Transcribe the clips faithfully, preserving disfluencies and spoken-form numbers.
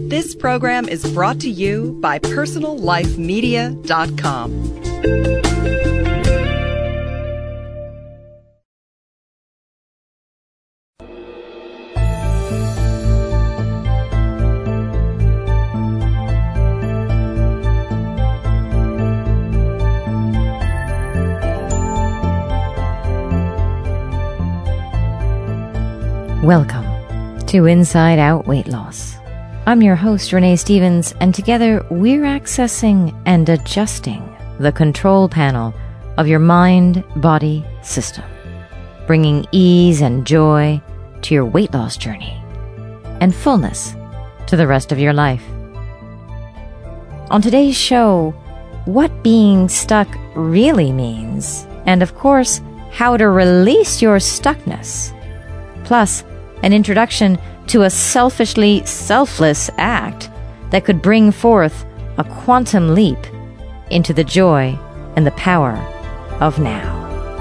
This program is brought to you by personal life media dot com. Welcome to Inside Out Weight Loss. I'm your host, Renee Stevens, and together we're accessing and adjusting the control panel of your mind-body system, bringing ease and joy to your weight loss journey and fullness to the rest of your life. On today's show, what being stuck really means, and of course, how to release your stuckness, plus an introduction to a selfishly selfless act that could bring forth a quantum leap into the joy and the power of now.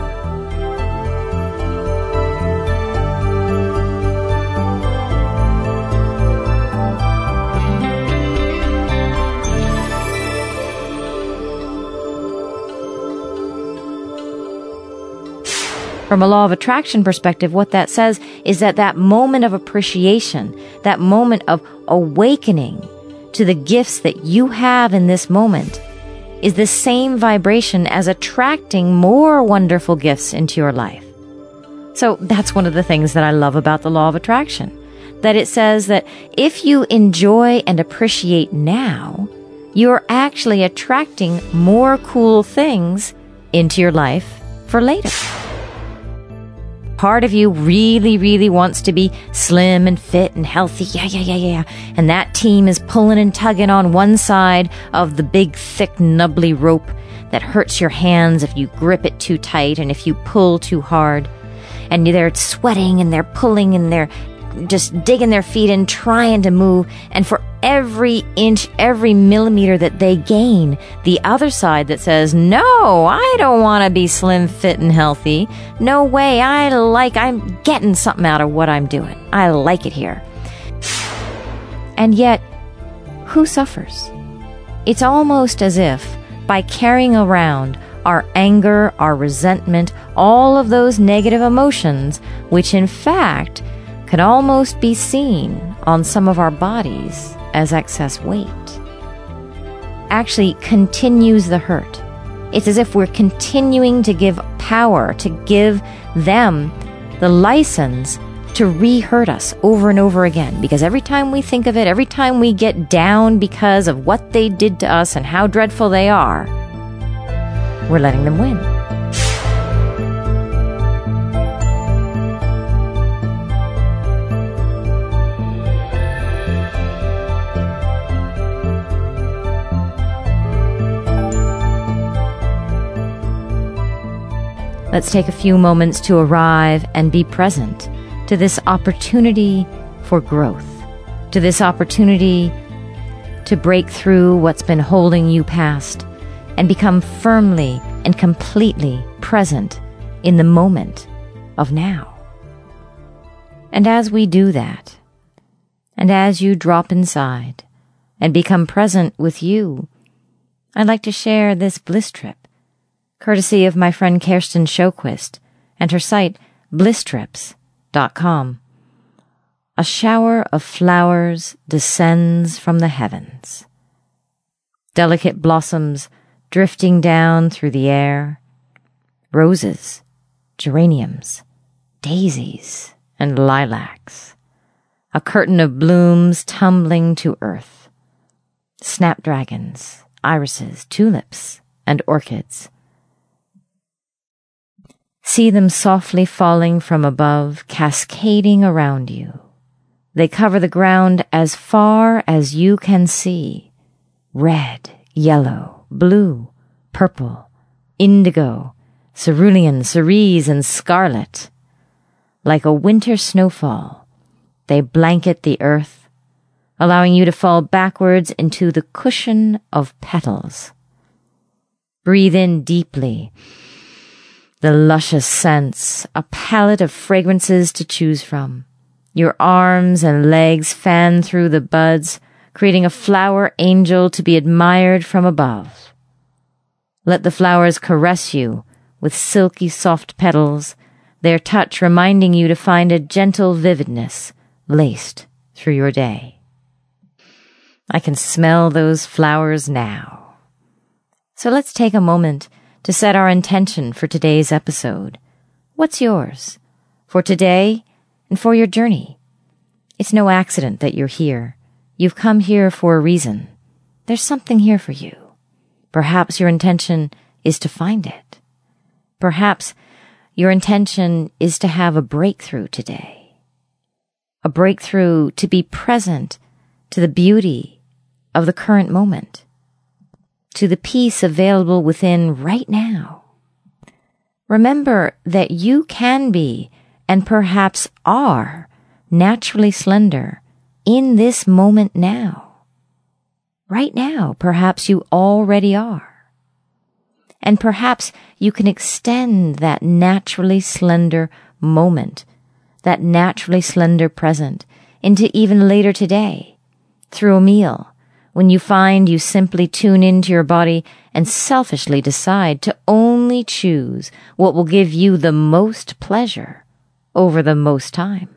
From a law of attraction perspective, what that says is that that moment of appreciation, that moment of awakening to the gifts that you have in this moment, is the same vibration as attracting more wonderful gifts into your life. So that's one of the things that I love about the law of attraction, that it says that if you enjoy and appreciate now, you're actually attracting more cool things into your life for later. Part of you really, really wants to be slim and fit and healthy. Yeah, yeah, yeah, yeah. And that team is pulling and tugging on one side of the big, thick, nubbly rope that hurts your hands if you grip it too tight and if you pull too hard. And they're sweating and they're pulling and they're just digging their feet in, trying to move. And for every inch, every millimeter that they gain, the other side that says, no, I don't want to be slim, fit, and healthy. No way. I like, I'm getting something out of what I'm doing. I like it here. And yet, who suffers? It's almost as if by carrying around our anger, our resentment, all of those negative emotions, which in fact can almost be seen on some of our bodies as excess weight, actually continues the hurt. It's as if we're continuing to give power, to give them the license to re-hurt us over and over again. Because every time we think of it, every time we get down because of what they did to us and how dreadful they are, we're letting them win. Let's take a few moments to arrive and be present to this opportunity for growth, to this opportunity to break through what's been holding you past and become firmly and completely present in the moment of now. And as we do that, and as you drop inside and become present with you, I'd like to share this bliss trip, courtesy of my friend Kirsten Sjoquist and her site bliss trips dot com. A shower of flowers descends from the heavens. Delicate blossoms drifting down through the air. Roses, geraniums, daisies, and lilacs. A curtain of blooms tumbling to earth. Snapdragons, irises, tulips, and orchids. See them softly falling from above, cascading around you. They cover the ground as far as you can see. Red, yellow, blue, purple, indigo, cerulean, cerise, and scarlet. Like a winter snowfall, they blanket the earth, allowing you to fall backwards into the cushion of petals. Breathe in deeply the luscious scents, a palette of fragrances to choose from. Your arms and legs fan through the buds, creating a flower angel to be admired from above. Let the flowers caress you with silky soft petals, their touch reminding you to find a gentle vividness laced through your day. I can smell those flowers now. So let's take a moment to set our intention for today's episode. What's yours for today and for your journey? It's no accident that you're here. You've come here for a reason. There's something here for you. Perhaps your intention is to find it. Perhaps your intention is to have a breakthrough today. A breakthrough to be present to the beauty of the current moment, to the peace available within right now. Remember that you can be, and perhaps are, naturally slender in this moment now. Right now, perhaps you already are. And perhaps you can extend that naturally slender moment, that naturally slender present, into even later today, through a meal, when you find you simply tune into your body and selfishly decide to only choose what will give you the most pleasure over the most time.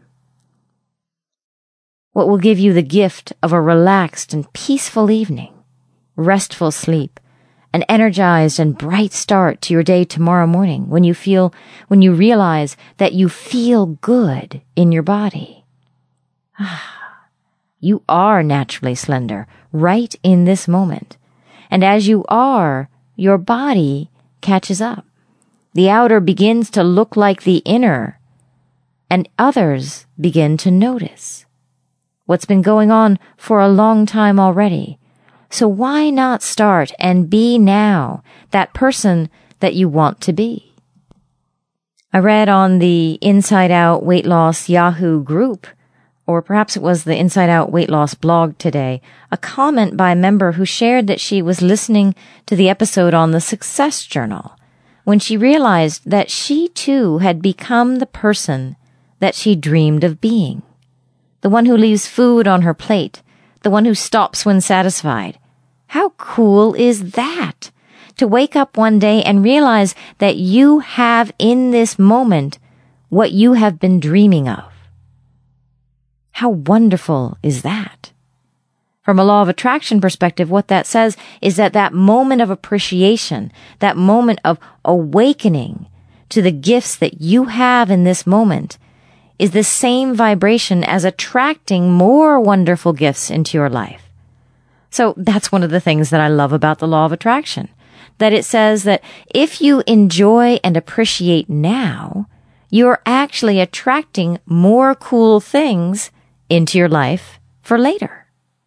What will give you the gift of a relaxed and peaceful evening, restful sleep, an energized and bright start to your day tomorrow morning when you feel, when you realize that you feel good in your body. Ah, you are naturally slender right in this moment. And as you are, your body catches up. The outer begins to look like the inner, and others begin to notice what's been going on for a long time already. So why not start and be now that person that you want to be? I read on the Inside Out Weight Loss Yahoo group, or perhaps it was the Inside Out Weight Loss blog today, a comment by a member who shared that she was listening to the episode on the Success Journal when she realized that she too had become the person that she dreamed of being. The one who leaves food on her plate, the one who stops when satisfied. How cool is that? To wake up one day and realize that you have in this moment what you have been dreaming of. How wonderful is that? From a law of attraction perspective, what that says is that that moment of appreciation, that moment of awakening to the gifts that you have in this moment, is the same vibration as attracting more wonderful gifts into your life. So that's one of the things that I love about the law of attraction, that it says that if you enjoy and appreciate now, you're actually attracting more cool things into your life for later.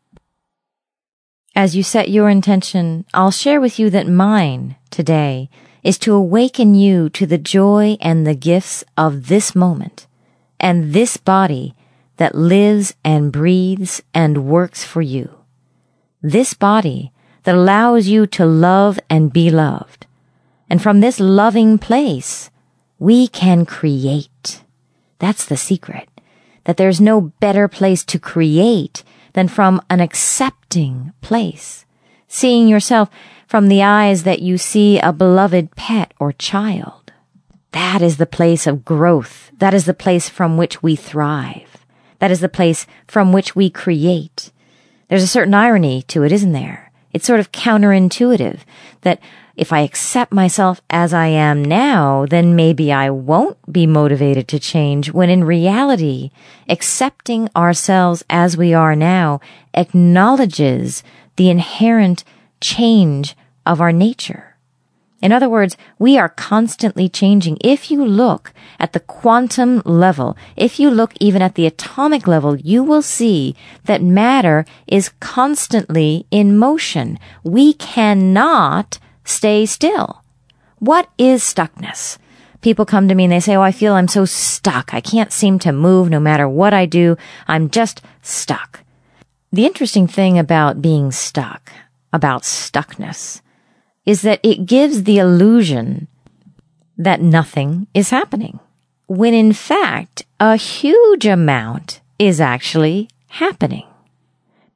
As you set your intention, I'll share with you that mine today is to awaken you to the joy and the gifts of this moment, and this body that lives and breathes and works for you. This body that allows you to love and be loved. And from this loving place, we can create. That's the secret. That there's no better place to create than from an accepting place. Seeing yourself from the eyes that you see a beloved pet or child. That is the place of growth. That is the place from which we thrive. That is the place from which we create. There's a certain irony to it, isn't there? It's sort of counterintuitive that if I accept myself as I am now, then maybe I won't be motivated to change, when in reality, accepting ourselves as we are now acknowledges the inherent change of our nature. In other words, we are constantly changing. If you look at the quantum level, if you look even at the atomic level, you will see that matter is constantly in motion. We cannot stay still. What is stuckness? People come to me and they say, oh, I feel I'm so stuck. I can't seem to move no matter what I do. I'm just stuck. The interesting thing about being stuck, about stuckness, is that it gives the illusion that nothing is happening, when in fact, a huge amount is actually happening.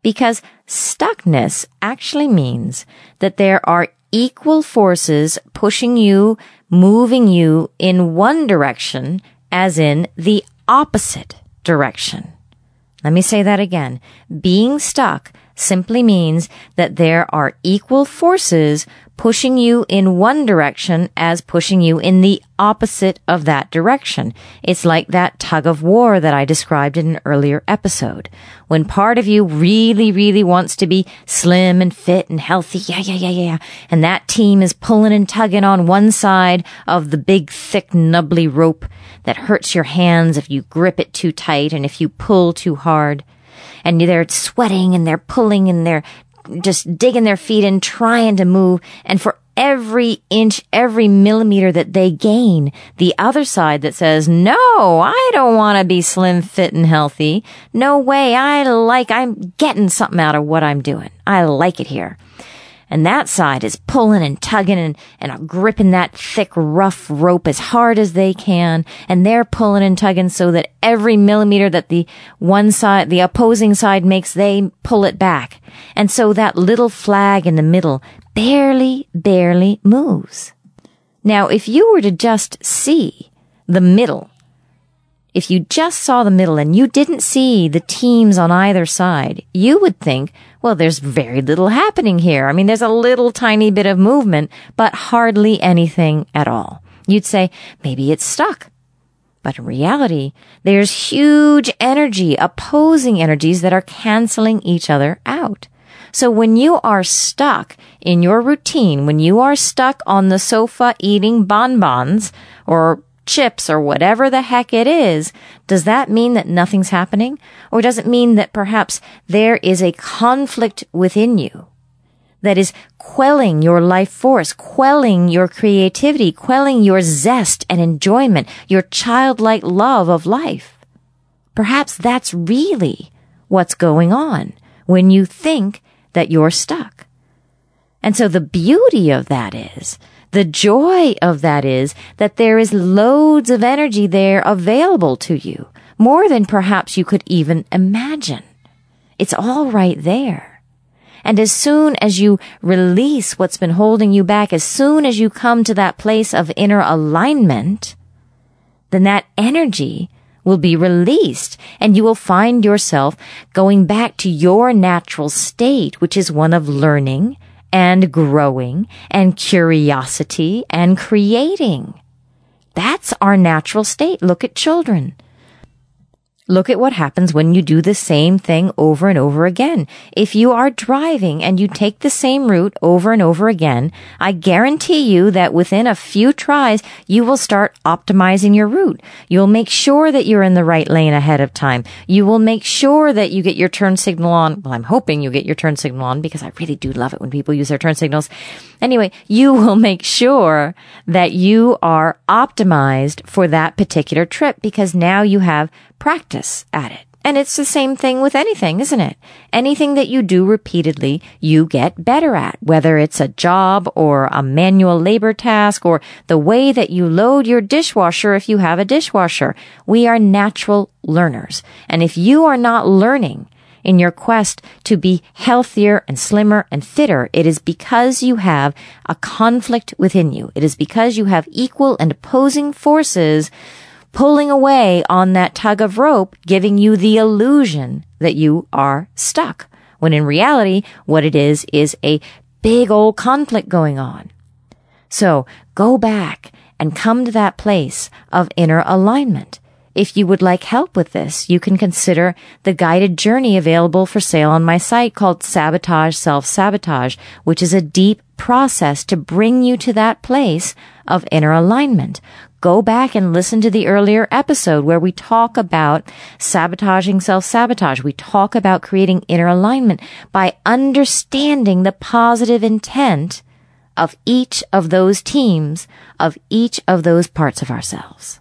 because stuckness actually means that there are equal forces pushing you, moving you in one direction as in the opposite direction. Let me say that again. Being stuck simply means that there are equal forces pushing you in one direction as pushing you in the opposite of that direction. It's like that tug of war that I described in an earlier episode. When part of you really, really wants to be slim and fit and healthy, yeah, yeah, yeah, yeah, and that team is pulling and tugging on one side of the big, thick, nubbly rope that hurts your hands if you grip it too tight and if you pull too hard. And they're sweating and they're pulling and they're just digging their feet in, trying to move. And for every inch, every millimeter that they gain, the other side that says, no, I don't want to be slim, fit, and healthy. No way. I like, I'm getting something out of what I'm doing. I like it here. And that side is pulling and tugging and, and gripping that thick, rough rope as hard as they can. And they're pulling and tugging so that every millimeter that the one side, the opposing side makes, they pull it back. And so that little flag in the middle barely, barely moves. Now, if you were to just see the middle, if you just saw the middle and you didn't see the teams on either side, you would think, well, there's very little happening here. I mean, there's a little tiny bit of movement, but hardly anything at all. You'd say, maybe it's stuck. But in reality, there's huge energy, opposing energies that are canceling each other out. So when you are stuck in your routine, when you are stuck on the sofa eating bonbons or chips or whatever the heck it is, does that mean that nothing's happening? Or does it mean that perhaps there is a conflict within you that is quelling your life force, quelling your creativity, quelling your zest and enjoyment, your childlike love of life? Perhaps that's really what's going on when you think that you're stuck. And so the beauty of that is, the joy of that is that there is loads of energy there available to you, more than perhaps you could even imagine. It's all right there. And as soon as you release what's been holding you back, as soon as you come to that place of inner alignment, then that energy will be released and you will find yourself going back to your natural state, which is one of learning and growing and curiosity and creating. That's our natural state. Look at children. Look at what happens when you do the same thing over and over again. If you are driving and you take the same route over and over again, I guarantee you that within a few tries, you will start optimizing your route. You'll make sure that you're in the right lane ahead of time. You will make sure that you get your turn signal on. Well, I'm hoping you get your turn signal on because I really do love it when people use their turn signals. Anyway, you will make sure that you are optimized for that particular trip because now you have practice at it. And it's the same thing with anything, isn't it? Anything that you do repeatedly, you get better at, whether it's a job or a manual labor task or the way that you load your dishwasher if you have a dishwasher. We are natural learners. And if you are not learning in your quest to be healthier and slimmer and fitter, it is because you have a conflict within you. It is because you have equal and opposing forces pulling away on that tug of rope, giving you the illusion that you are stuck, when in reality, what it is, is a big old conflict going on. So go back and come to that place of inner alignment. If you would like help with this, you can consider the guided journey available for sale on my site called Sabotage Self-Sabotage, which is a deep process to bring you to that place of inner alignment. Go back and listen to the earlier episode where we talk about sabotaging self-sabotage. We talk about creating inner alignment by understanding the positive intent of each of those teams, of each of those parts of ourselves.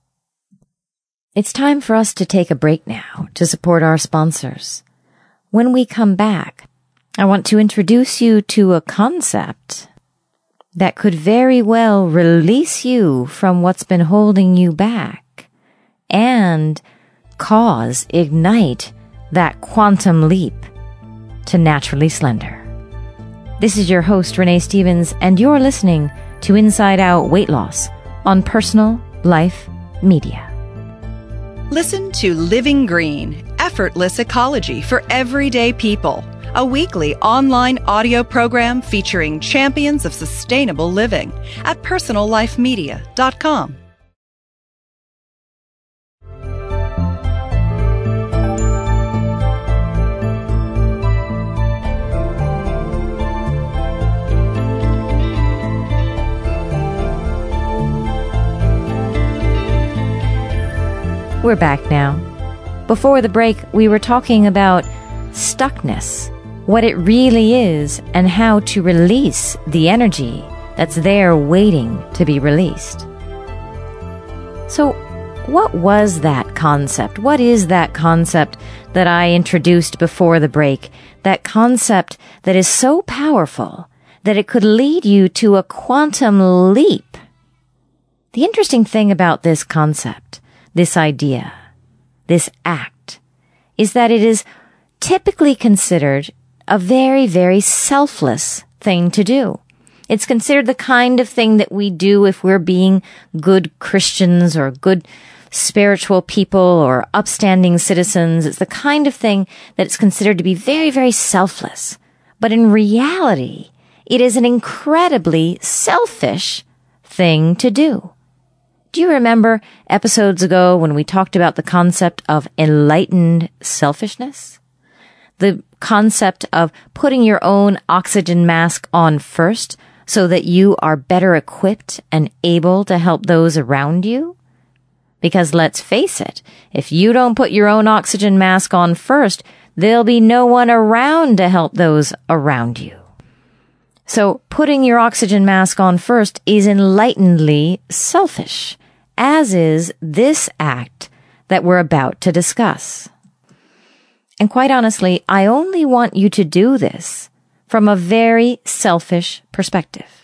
It's time for us to take a break now to support our sponsors. When we come back, I want to introduce you to a concept that could very well release you from what's been holding you back and cause, ignite that quantum leap to naturally slender. This is your host, Renee Stevens, and you're listening to Inside Out Weight Loss on Personal Life Media. Listen to Living Green, Effortless Ecology for Everyday People, a weekly online audio program featuring champions of sustainable living at personal life media dot com. We're back now. Before the break, we were talking about stuckness, what it really is, and how to release the energy that's there waiting to be released. So, what was that concept? What is that concept that I introduced before the break? That concept that is so powerful that it could lead you to a quantum leap. The interesting thing about this concept, this idea, this act, is that it is typically considered a very, very selfless thing to do. It's considered the kind of thing that we do if we're being good Christians or good spiritual people or upstanding citizens. It's the kind of thing that it's considered to be very, very selfless. But in reality, it is an incredibly selfish thing to do. Do you remember episodes ago when we talked about the concept of enlightened selfishness? The concept of putting your own oxygen mask on first so that you are better equipped and able to help those around you? Because let's face it, if you don't put your own oxygen mask on first, there'll be no one around to help those around you. So putting your oxygen mask on first is enlightenedly selfish, as is this act that we're about to discuss. And quite honestly, I only want you to do this from a very selfish perspective.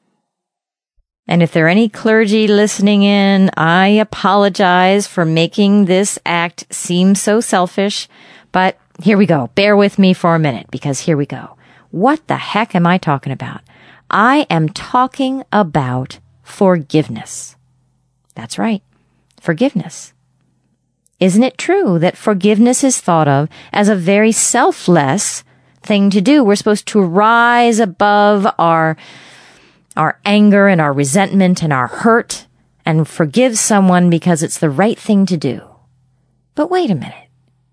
And if there are any clergy listening in, I apologize for making this act seem so selfish, but here we go. Bear with me for a minute, because here we go. What the heck am I talking about? I am talking about forgiveness. That's right. Forgiveness. Isn't it true that forgiveness is thought of as a very selfless thing to do? We're supposed to rise above our, our anger and our resentment and our hurt and forgive someone because it's the right thing to do. But wait a minute.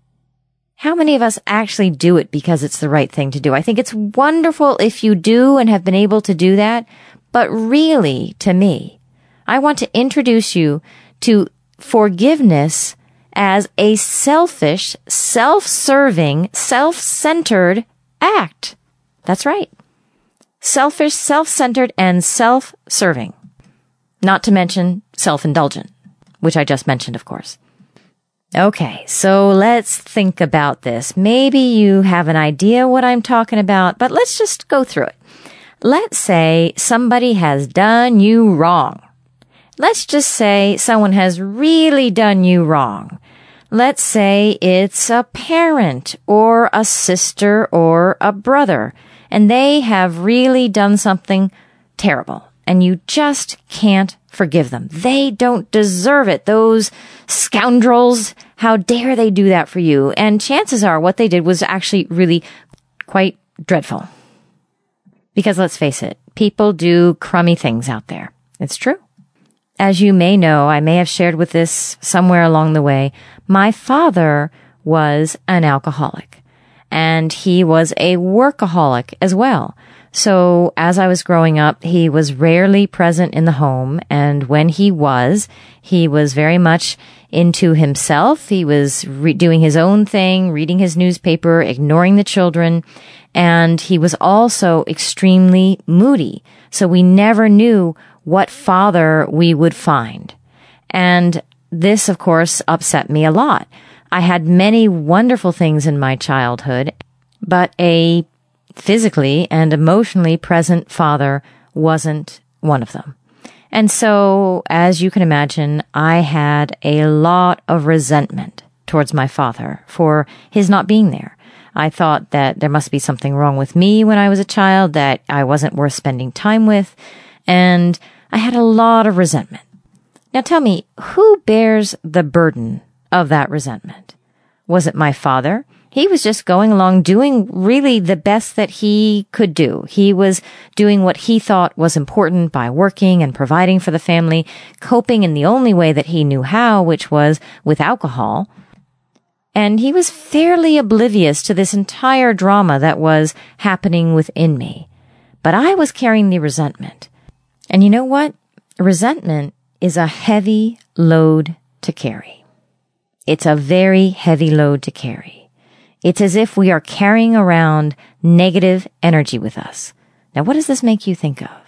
How many of us actually do it because it's the right thing to do? I think it's wonderful if you do and have been able to do that. But really, to me, I want to introduce you to forgiveness as a selfish, self-serving, self-centered act. That's right. Selfish, self-centered, and self-serving. Not to mention self-indulgent, which I just mentioned, of course. Okay, so let's think about this. Maybe you have an idea what I'm talking about, but let's just go through it. Let's say somebody has done you wrong. Let's just say someone has really done you wrong. Let's say it's a parent or a sister or a brother, and they have really done something terrible, and you just can't forgive them. They don't deserve it. Those scoundrels, how dare they do that for you? And chances are what they did was actually really quite dreadful. Because let's face it, people do crummy things out there. It's true. As you may know, I may have shared with this somewhere along the way, my father was an alcoholic, and he was a workaholic as well. So as I was growing up, he was rarely present in the home, and when he was, he was very much into himself. He was re- doing his own thing, reading his newspaper, ignoring the children, and he was also extremely moody. So we never knew what father we would find. And this, of course, upset me a lot. I had many wonderful things in my childhood, but a physically and emotionally present father wasn't one of them. And so, as you can imagine, I had a lot of resentment towards my father for his not being there. I thought that there must be something wrong with me when I was a child, that I wasn't worth spending time with, and I had a lot of resentment. Now tell me, who bears the burden of that resentment? Was it my father? He was just going along doing really the best that he could do. He was doing what he thought was important by working and providing for the family, coping in the only way that he knew how, which was with alcohol. And he was fairly oblivious to this entire drama that was happening within me. But I was carrying the resentment. And you know what? Resentment is a heavy load to carry. It's a very heavy load to carry. It's as if we are carrying around negative energy with us. Now, what does this make you think of?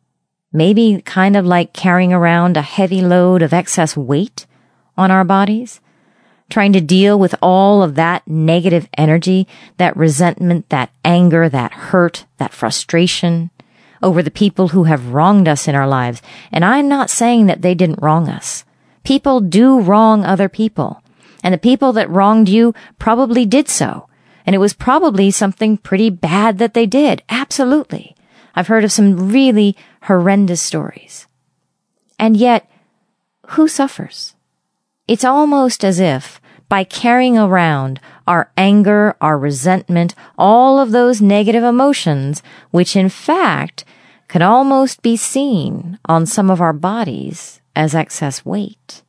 Maybe kind of like carrying around a heavy load of excess weight on our bodies, trying to deal with all of that negative energy, that resentment, that anger, that hurt, that frustration over the people who have wronged us in our lives. And I'm not saying that they didn't wrong us. People do wrong other people. And the people that wronged you probably did so. And it was probably something pretty bad that they did. Absolutely. I've heard of some really horrendous stories. And yet, who suffers? It's almost as if by carrying around our anger, our resentment, all of those negative emotions, which in fact could almost be seen on some of our bodies as excess weight,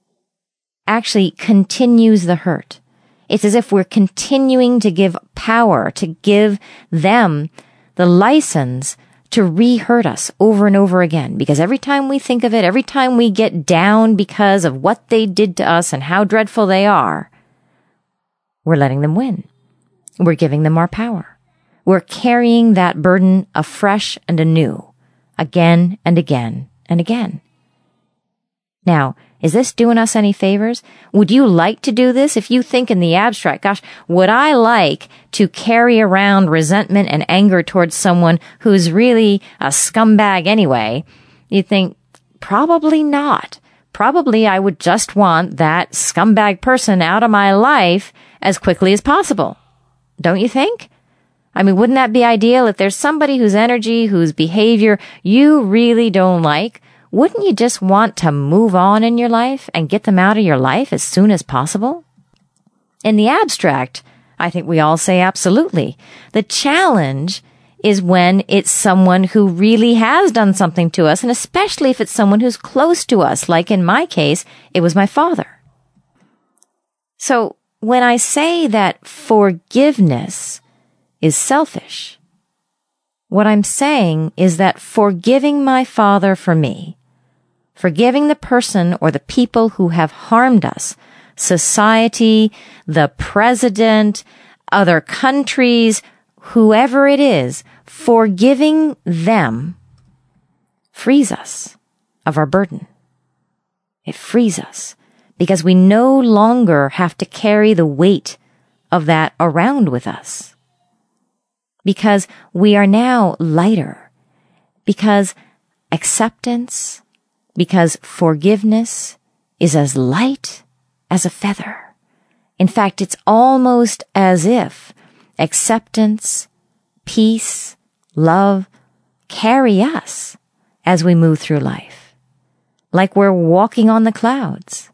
actually continues the hurt. It's as if we're continuing to give power, to give them the license to re-hurt us over and over again. Because every time we think of it, every time we get down because of what they did to us and how dreadful they are, we're letting them win. We're giving them our power. We're carrying that burden afresh and anew, again and again and again. Now, is this doing us any favors? Would you like to do this? If you think in the abstract, gosh, would I like to carry around resentment and anger towards someone who's really a scumbag anyway? You think, probably not. Probably I would just want that scumbag person out of my life as quickly as possible. Don't you think? I mean, wouldn't that be ideal if there's somebody whose energy, whose behavior you really don't like? Wouldn't you just want to move on in your life and get them out of your life as soon as possible? In the abstract, I think we all say absolutely. The challenge is when it's someone who really has done something to us, and especially if it's someone who's close to us, like in my case, it was my father. So when I say that forgiveness is selfish, what I'm saying is that forgiving my father for me, forgiving the person or the people who have harmed us, society, the president, other countries, whoever it is, forgiving them frees us of our burden. It frees us because we no longer have to carry the weight of that around with us. Because we are now lighter. Because acceptance, because forgiveness is as light as a feather. In fact, it's almost as if acceptance, peace, love carry us as we move through life, like we're walking on the clouds.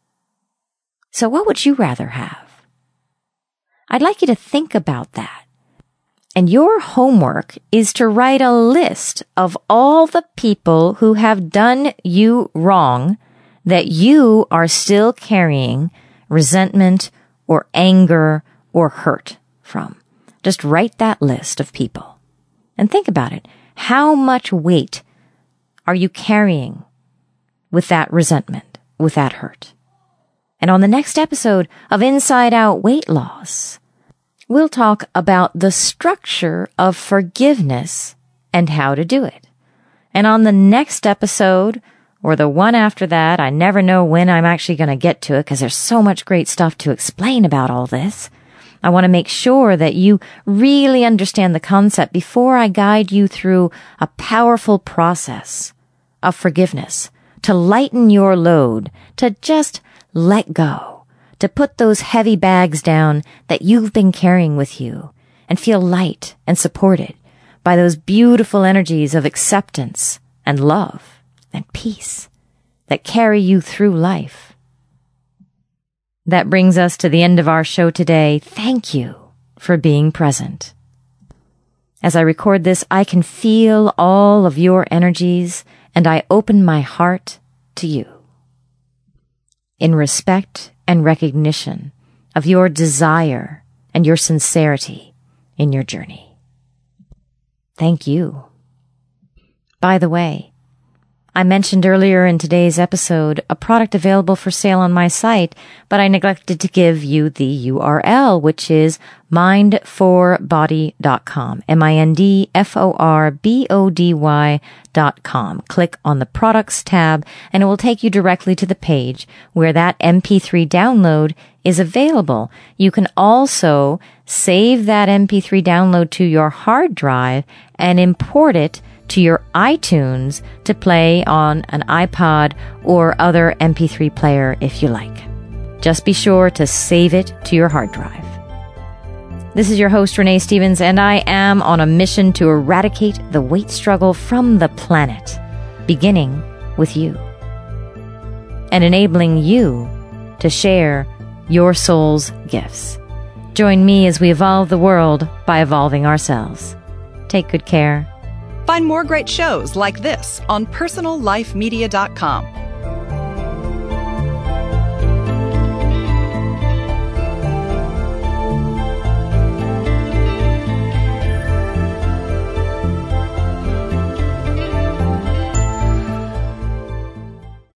So what would you rather have? I'd like you to think about that. And your homework is to write a list of all the people who have done you wrong that you are still carrying resentment or anger or hurt from. Just write that list of people and think about it. How much weight are you carrying with that resentment, with that hurt? And on the next episode of Inside Out Weight Loss, we'll talk about the structure of forgiveness and how to do it. And on the next episode, or the one after that, I never know when I'm actually going to get to it because there's so much great stuff to explain about all this. I want to make sure that you really understand the concept before I guide you through a powerful process of forgiveness to lighten your load, to just let go, to put those heavy bags down that you've been carrying with you and feel light and supported by those beautiful energies of acceptance and love and peace that carry you through life. That brings us to the end of our show today. Thank you for being present. As I record this, I can feel all of your energies, and I open my heart to you in respect and recognition of your desire and your sincerity in your journey. Thank you. By the way, I mentioned earlier in today's episode a product available for sale on my site, but I neglected to give you the U R L, which is mind for body dot com, M I N D F O R B O D Y dot com. Click on the Products tab, and it will take you directly to the page where that M P three download is available. You can also save that M P three download to your hard drive and import it to your iTunes to play on an iPod or other M P three player if you like. Just be sure to save it to your hard drive. This is your host, Renee Stevens, and I am on a mission to eradicate the weight struggle from the planet, beginning with you, and enabling you to share your soul's gifts. Join me as we evolve the world by evolving ourselves. Take good care. Find more great shows like this on personal life media dot com.